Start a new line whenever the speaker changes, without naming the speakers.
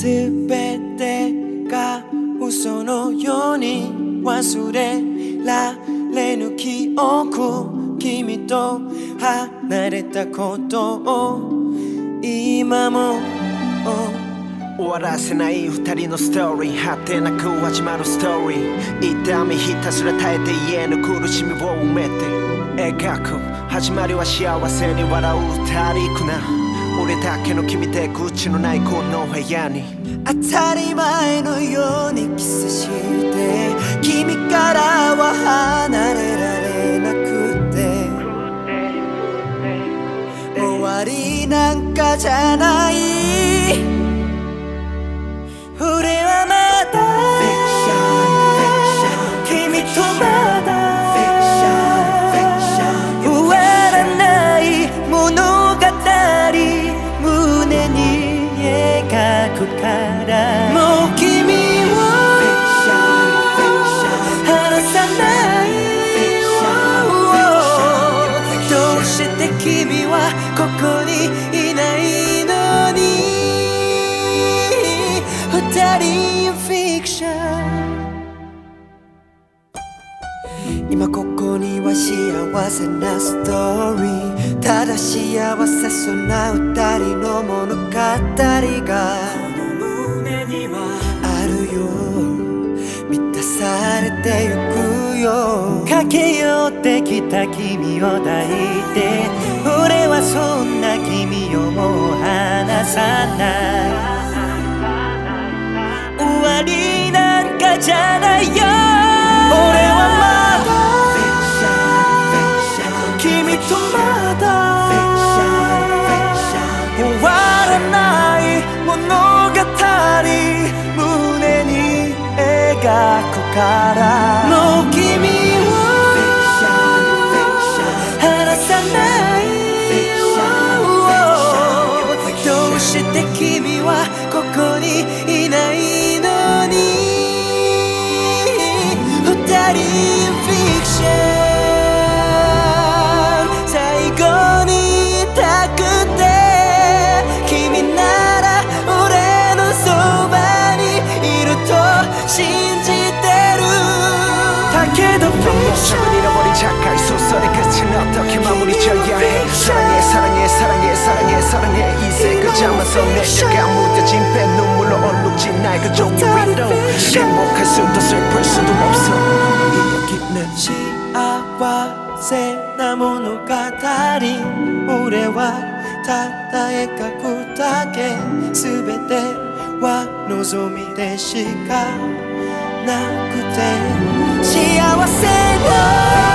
べてが嘘のように忘れられぬ記憶、君と離れたことを今も
終わらせない二人のストーリー、果てなく始まるストーリー、痛みひたすら耐えて言えぬ苦しみを埋めて描く始まりは幸せに笑う二人くな、俺だけの君で口のないこの部屋に
当たり前のようにキスして君からは離れられなくて、終わりなんかじゃない、俺はまだ君とまだ終わらない物語、胸に描くから、もう君を離さない、どうして君はここにいないのに、二人フィクション、今ここには幸せなストーリー、ただ幸せそうな二人の物語がこの胸にはあるよ、満たされてゆくよ、駆け寄ってきた君を抱いて、俺はそんな君をもう離さない、終わりなんかじゃないよ、俺はまだ君とまだ終わらない物語、胸に描くから、もう君を離さない、どうして君はここにいないのに、二人フィクション、最後にいたくて、君なら俺のそばにいると信じてる、だけどフィクション
넌 잃어버린 작가의 소설의 끝은 어떻게 마무리져야 해, 사랑해 사랑해 사랑해 사랑해 사랑해, 이제 그 잠에서 내려가 무뎌진 배 눈물로 얼룩진 날 그 종이 위로, 행복할 수도 슬플 수도 없어,
여기는幸な物語、俺はただ描くだけ、全ては望みでしかなくて、幸せな